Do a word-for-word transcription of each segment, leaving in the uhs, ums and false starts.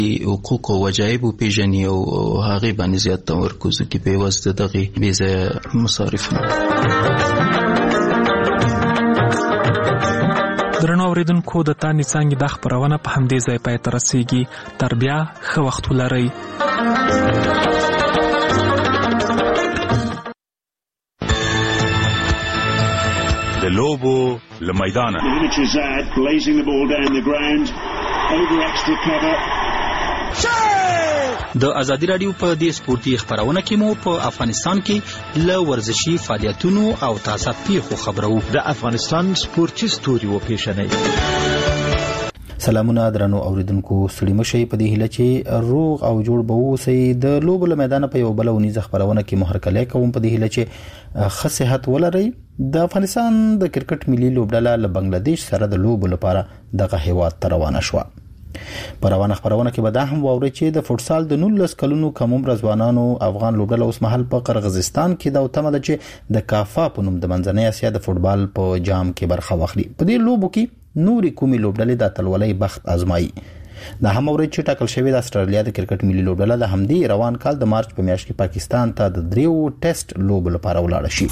حقوق او وجایب پیژني او هغه باندې زیات تمرکز کوي په واسطه دغه بیزه مصارف. درنو اوریدونکو د تانی څنګه د خبرونه په همدې ځای پای ته رسیږي. تر بیا ښه وخت ولرئ. د لوبو له میدانه د ازادي رادیو په دې سپورتي خبرونه کې مو په افغانستان کې له ورزشي فعالیتونو او تازه پیښو خبرو. د افغانستان سپورتي ستوري و پیښنې. سلامونه درنو اوریدونکو، ستړي مشئ په دې هیله چې روغ او جوړ به اوسئ. د لوبو له میدانه په یو بل ونیز خبرونه کې محرکلې کوم په دې هیله چې ښه صحت ولرئ. د افغانستان د کرکټ ملي لوبډله له بنگلاديش سره د لوبو لپاره دغه هیواد ته روانه شوه. په روانه خبرونه کې به دا هم واورئ چې د فوټسال د نولس کلونو کم عمر ځوانانو افغان لوبډله اوس مهال په قرغیزستان کې د اوتمه ده چې د کافا په نوم د منځنۍ اسیا د فوټبال په جام کې برخه واخلي. په دې لوبو کې نوري کومي لوبډلې د اتلولۍ بخت آزمایي. دا هم اورئ چې ټاکل شوی د استرالیا د کرکټ ملي لوبډله د همدې روان کال د مارچ په میاشت کې پاکستان ته د دریو ټیسټ لوبو لپاره ولاړ شي.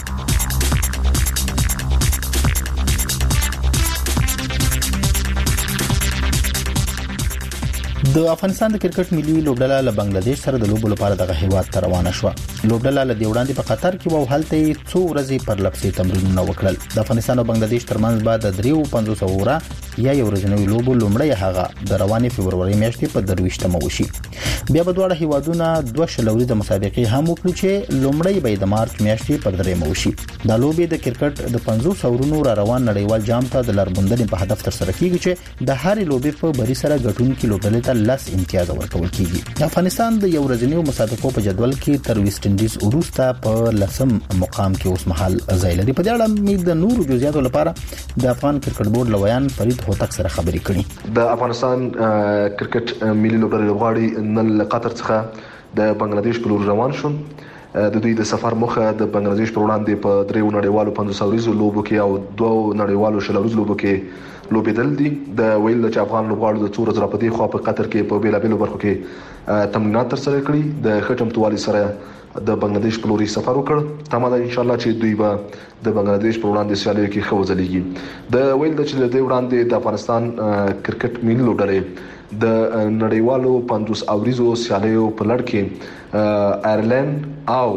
د افغانستان د کرکټ ملي لوبډله له بنگلاديش سره د لوبو لپاره دغه هیواد ته روانه شوه. لوبډله له دې وړاندې په قطر کې وو، هلته څو ورځې پر لپسې تمرینونه وکړل. د افغانستان او بنگلاديش ترمنځ بعد د دریو پنځوس اوره یا یو ورځنی لوبو لومړی هغه د روانې فبروري میاشتې په درویشتمه وشي. بیا به دواړه هیوادونه دوه شلوري د مسابقې هم وکړي چې لومړی به د مارچ میاشتې پر دریمه وشي. دا لوبې د کرکټ د پنځوس اورونو را روان نړیوال جام ته د لاربوندنې په هدف تر سره کیږي چې د هرې لوبې په بری سره ګټونکي لوبډلې ته لس امتیاز ورکول کیږي. افغانستان د یو ورځنی مسابقو په جدول کې تر ویسټ انډیز وروسته په لسم مقام کې اوس مهال ځای لري. په دې اړه موږ د نورو جزئیاتو لپاره د افغان کرکټ بورډ لویان فرید هوتک سره خبرې کړې. د افغانستان کرکټ ملي لوبډلې لوبغاړي نن له قطر څخه د بنگلاديش په لور روان شول. د دوی د سفر موخه د بنگلاديش پر وړاندې په دریو نړیوالو پنځوس اوریزو لوبو کې او دوه نړیوالو شل اوریزو لوبو کې لوبېدل دي. د ویل چې افغان لوبغاړو د څو ورځې راپدې خو په قطر کې په بیلابېلو برخو کې تمرینات ترسره کړي. د خټمتوالي سره د بنگلاديش په لوري سفر وکړ. تمه ده ان شاء الله چې دوی به د بنگلاديش پر وړاندې سیالیو کې ښه وځلېږي. د ویل چې د وړاندې د افغانستان کرکټ ملي لوبډلې د نړیوالو پنځوس اوریزو سیالیو په لړ کې آیرلند او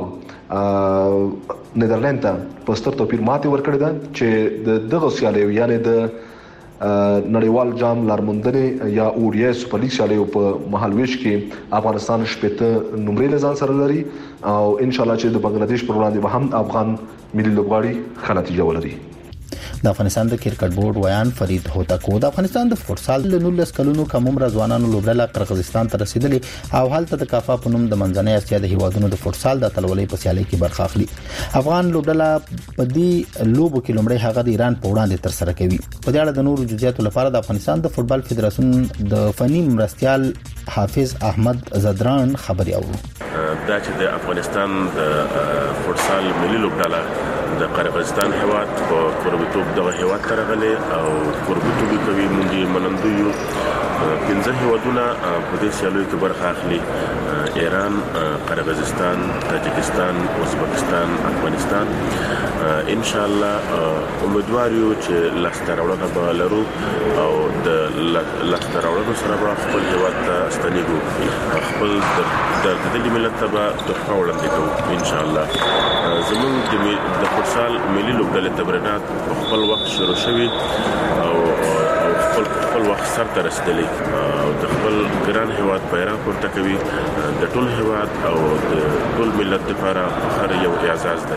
نیدرلند ته په ستر توپیر ماتې ورکړې ده چې د دغه سیالیو یعنی د نړیوال جام لارموندنې یا اوریا سپر لیګ سیالیو په مهالويش کې افغانستان شپږ نمرې لزان سره لري او ان شاء الله چې د بنگلاديش پر وړاندې به هم افغان ملي لوبغاړي ښه نتیجه ولري. د افغانستان د کرکټ بورډ ویان فرید هوتک د افغانستان د فوټسال د نولس کلونو کم عمر ځوانانو لوبډله قرغیزستان ته رسیدلې او هلته د کافا په نوم د منځنۍ اسیا د هیوادونو د فوټسال د اتلولۍ په سیالۍ کې برخه اخلي. افغان لوبډله په دې لوبو کې لومړی هغه د ایران په وړاندې تر سره کوي. په دې اړه د نورو جزئیاتو لپاره د افغانستان د فوټبال فدراسیون د فني مرستيال حافظ احمد زدران خبري اورو. دا چې د افغانستان د فوټسال ملي لوبډله د قرغیزستان هیواد په کوربتوب دغه هیواد ته راغلي او کوربتوب کوي. موږ منندو یو پنځه هیوادونه په دې سیالیو کې برخه اخلي: ایران، قرغیزستان، تاجکستان، ازبکستان، افغانستان. ان شاء الله امیدوار یو چې لاسته راوړنه به لرو او د لاسته راوړنو سره به خپل هیواد ته ستنېږو، خپل د دې ملت ته به تحفه وړاندې کوو ان شاء الله. زموږ د فوټسال ملي لوبډلې تمرینات په خپل وخت شروع شوي او خپل خپل وخت سر ته رسیدلي او د خپل ګران هیواد بیرغ پورته کوي. د ټول هیواد او د ټول ملت لپاره فخر یو اعزاز دی.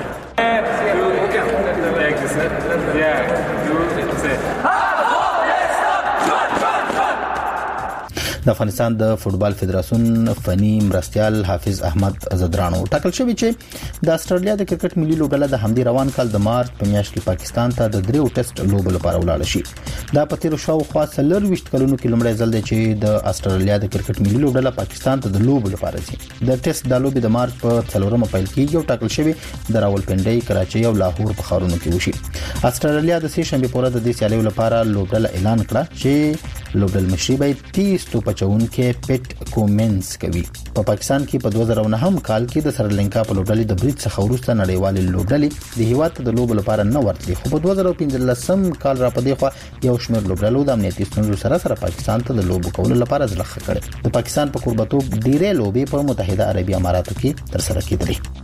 د افغانستان د فوټبال فدراسیون فني مرستيال حافظ احمد زدرانو ټاکل شوی چې د استرالیا د کرکټ ملي لوبډله د همدې روان کال د مارچ په میاشت کې پاکستان ته د دریو ټیسټ لوبو لپاره ولاړ شي. دا په تیر شاوخوا څلورویشت کلونو کې لومړی ځل دی چې د استرالیا د کرکټ ملي لوبډله پاکستان ته د لوبو لپاره ځي. د ټیسټ د لوبې د مارچ په څلورمه پیل کېږي او ټاکل شوی د راولپنډي، کراچۍ او لاهور په ښارونو کې وشي. استرالیا د سې شنبه پورې د دې سیالیو لپاره لوبډله اعلان کړه چې لوبډل مشري به تیس توپ چونکې پیټ کومنز کوي. په پا پاکستان کې په دوه زره نه هم کال کې د سریلانکا په لوبډلې د برید څخه وروسته نړیوال لوبډلې د هیواد د لوبو لپاره نه ورتلي، خو په دوه زره پنځلسم کال را پدې خو یو شمېر لوبډلو د امنیتي ستونزو سره سره پاکستان ته د لوبو کولو لپاره ځلخه کړې. د پاکستان په قربتوب ډېرې لوبې په متحده عربي اماراتو کې ترسره کېدلې.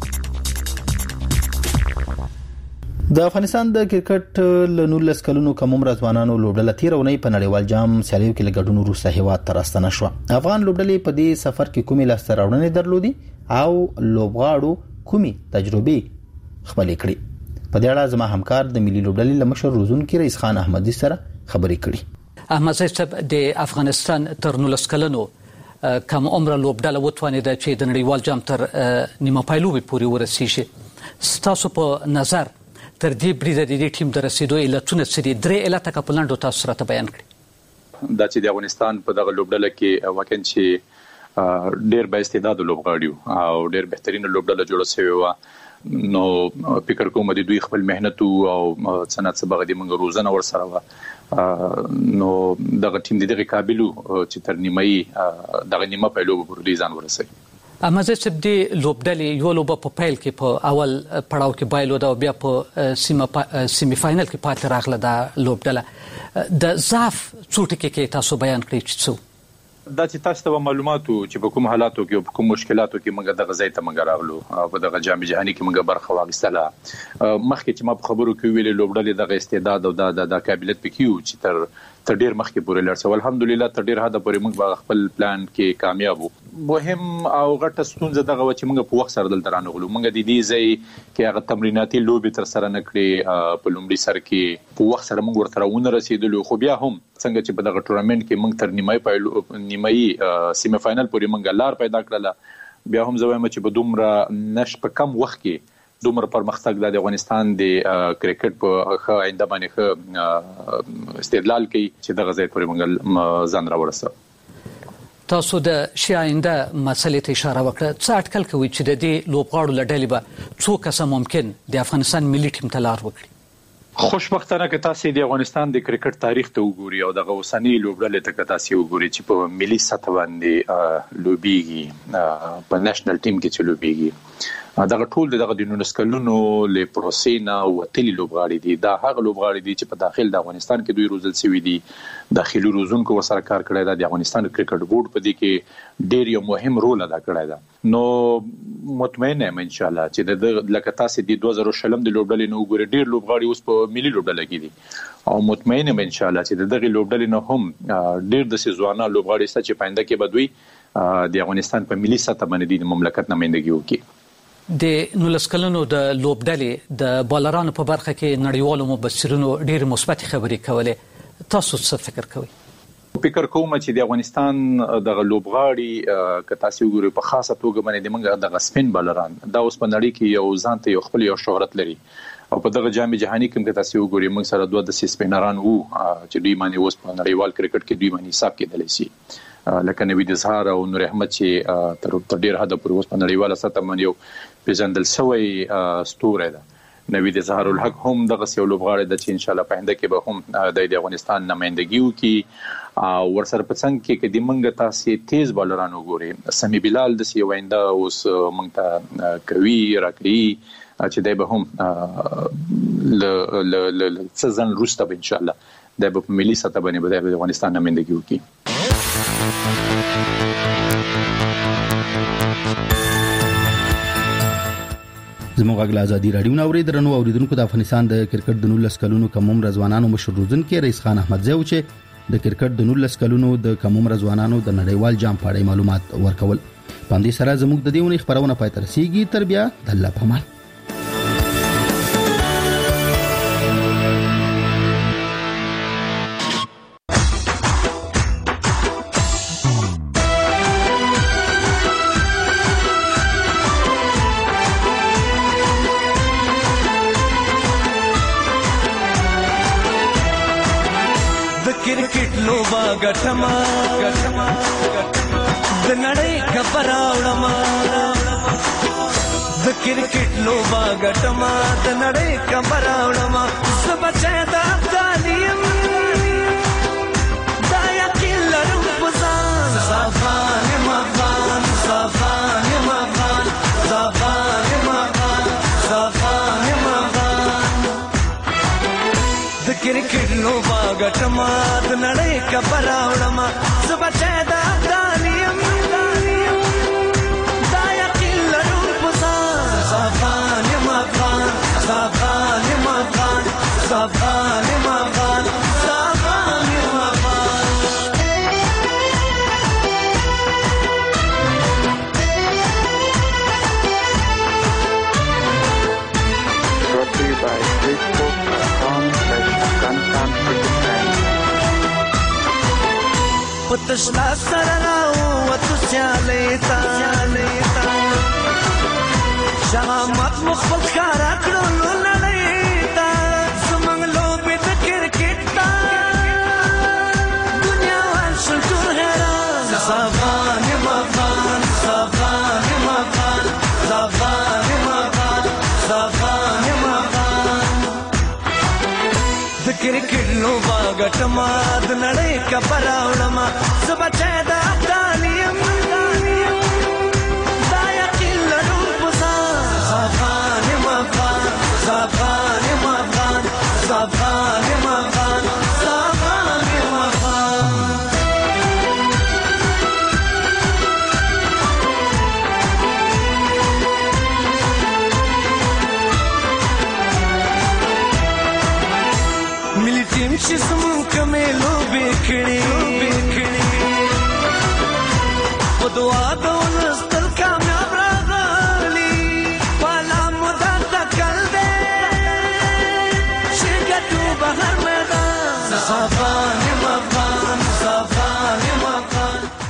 د افغانستان د کرکټ له نولس کلونو کم عمر ځوانانو لوبډله تیرونې په نړیوال جام سیالیو کې لګډون وروسته هیواد ته راستنه شو. افغان لوبډلې په دې سفر کې کومې لاسته راوړنې درلودي او لوبغاړو کومې تجربې خپلې کړې؟ په دې اړه زما همکار د ملي لوبډلې له مشر روزونکي رئیس خان احمدي سره خبرې کړې. احمد صاحب د افغانستان تر نولس کلونو کم عمر لوبډله وتوانېده چې د نړیوال جام تر نیمه پایلوبې پورې ورسیږي. ستاسو په نظر تر دې بریده د دې ټیم د رسیدو علتونه څه دي؟ درې علته که په لنډو تاسو سره ته بیان کړئ. دا چې د افغانستان په دغه لوبډله کې واقعا چې ډېر با استعداد لوبغاړي او ډېر بهترین لوبډله جوړه شوې وه، نو فکر کوم د دوی خپل مهنت او صنعت سبغه د منګ روزنه ورسره وه، نو دغه ټیم د دغه قابلیت چې تر نیمه دغه نیمه پایلوبه پورې ځان ورسوي. احمد صاحب د لوبډلې یو لوبه په پیل کې په اول پړاو کې بایلود او بیا په سیمی فائنل کې پاتې راغله د لوبډله. د ضعف څو ټکي کې تاسو بیان کړئ چې څه دا چې تاسو ته معلوماتو چې په کوم حالاتو کې او په کوم مشکلاتو کې موږ د غزا ته موږ راغلو په دغه جام جهاني کې موږ برخه واخیستله. مخکې چې ما په خبرو کې ویلې لوبډلې دغه استعداد او د د قابلیت پکې و چې تر تر ډیر مخکې پورې لړسو. الحمدلله تر ډیر حد پورې موږ خپل پلان کې کامیاب وو. مهم او غټه ستونزه دغه و چې موږ په وخت سره دلته رانغلو. موږ د دې ځای کې هغه تمریناتي لوبې تر سره نه کړې په لومړي سر کې، په وخت سره موږ ورته ونه رسیدلو، خو بیا هم څنګه چې په دغه ټورنمنت کې موږ تر نیمایي پایلو نیمایي سیمی فائنل پورې موږ لار پیدا کړله، بیا هم زه وایم چې په دومره نش په کم وخت کې دومره پرمختګ د افغانستان د کرکټ په ښه آینده باندې ښه استدلال کوي چې دغه ځای پورې موږ ځان راورسو. تاسو د شي آینده مسلې ته اشاره وکړه. څه اټکل کوي چې د دې لوبغاړو له ډلې به څو کسه ممکن د افغانستان ملي ټیم ته لار وکړي؟ خوشبختانه که تاسو د افغانستان د کرکټ تاریخ ته وګورئ او دغه اوسنۍ لوبډلې ته تاسو وګورئ چې په ملي سطح باندې لوبيږي، په نېشنل ټیم کې چې لوبيږي، دغه ټول دغه د نولس کلونو له پروسې نه وتلي لوبغاړي دي. دا هغه لوبغاړي دي چې په داخل د افغانستان کې دوی روزل شوي دي، داخلي روزونکو ورسره کار کړی دی. د افغانستان کرکټ بورډ په دې کې ډېر یو مهم رول ادا کړی دی. نو مطمئن یم ان شاء الله چې د لکه تاسو د دوه زره شلم د لوبډلې نو ګوري ډېر لوبغاړي اوس په ملي لوبډله کې دي او مطمئن یم ان شاء الله چې دغه لوبډلې نه هم ډېر د سيزوانه لوبغاړي ست چې پاینده کې بدوي د افغانستان په ملي سطح باندې د مملکت نمائندګي وکړي. د نولس کلونو د لوبډلې د بالرانو په برخه کې نړیوالو مبصرینو ډېر مثبت خبرې کولې. تاسو څه فکر کوئ؟ فکر کوم چې د افغانستان د لوبغاړي که تاسو وګورئ په خاصه توګه باندې موږ د سپین بالران دا اوس په نړۍ کې یو ځان ته یو خپل یو شهرت لري او په دغه جام جهاني کې که تاسو وګورئ موږ سره دوه د سپینران وو چې دوی باندې اوس په نړیوال کرکټ کې دوی باندې حساب کېدلی شي، لکه نوید اظهار او نور احمد چې تر ډیر حد پورې اوس په نړیواله سطح باندې یو پیژندل شوی ستوری ده. نوید اظهار الحق هم دغه یو لوبغاړی د چې ان شاء الله په آینده کې به هم د افغانستان نمائندګي وکړي او ورسره په څنګ کې کې د منګ تاسو تیز بالران وګوري. سمی بلال د سی وینده اوس منګ ته کوي راکړي چې دای به هم ل ل ل سزن روسته ان شاء الله د په ملي سطح باندې د افغانستان نمائندګي وکړي. زموږ غږ ازادي رادیو نو درنو اوریدونکو د افغانستان د کرکټ د نولس کلونو کم عمر ځوانانو مشر روزونکي رئیس خان احمد زیو چې د کرکټ د نولس کلونو د کم عمر ځوانانو د نړیوال جام په اړه معلومات ورکول. باندې سره زموږ د دیونې خبرونه پای تر رسیدي. تر بیا د الله په امان. गठमा गठमा د نړۍ کبراوړما د کرکټ لوبا گټما د نړۍ کبراوړما زبچه د افغانیم دا لوبا ګټما د نړۍ کبر راوړم زبچې د افغانیم دا یقین لرم پسان افغان یم افغان افغان یم افغان افغان یم افغان افغان یم افغان brought to you by Facebook dot com slash Afghanistan Cricket Fans. پتشلا سرناو وتو سیالیتا شامت مخبل خارا کړو لړیتا زمنګ لوبې د کرکټ تا دنیا وال شلټور هرا افغان یم افغان افغان یم افغان افغان یم افغان افغان یم افغان د کرکټ لوبا ګټما د نړۍ کبر راوړم زبچې د افغانیم دا یقین لرم پسان افغان یم افغان افغان یم افغان افغان یم افغان افغان یم افغان ملي ټیم چې زمونږ کمې لوبې کړې په دعا